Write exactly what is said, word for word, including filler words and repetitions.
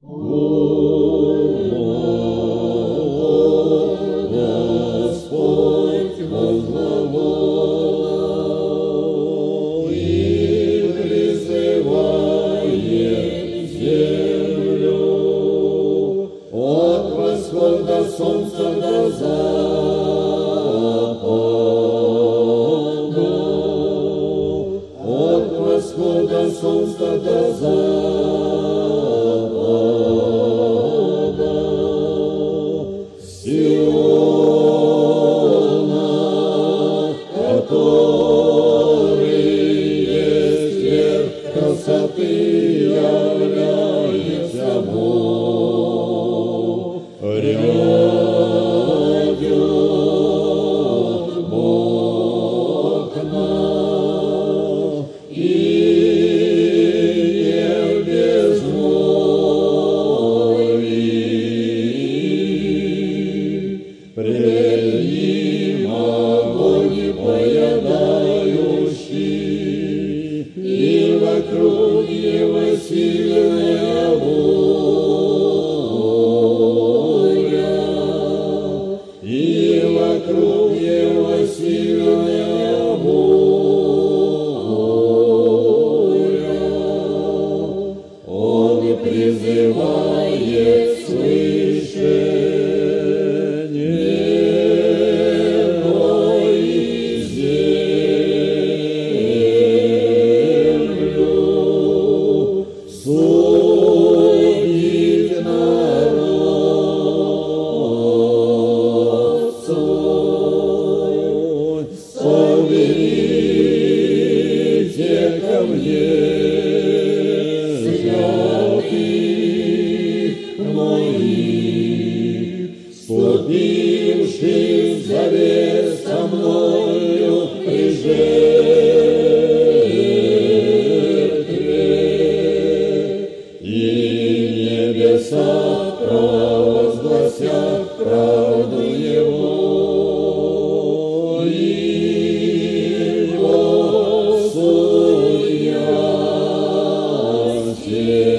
Господь возглавил и призывает землю от восхода солнца до запада, от восхода солнца до запада. Сиона, который есть верх красоты, является Бог. Рядет Бог нам, и не безмолвии. Пред ним огонь поедающий, и вокруг его сильная буря, и вокруг его сильная буря. Он призывает свыше небо и землю, судить народ свой. Соберите ко мне святых моих, вступивших в завет со мною при жертве, и небеса провозгласят правду Его, и Его судья всех.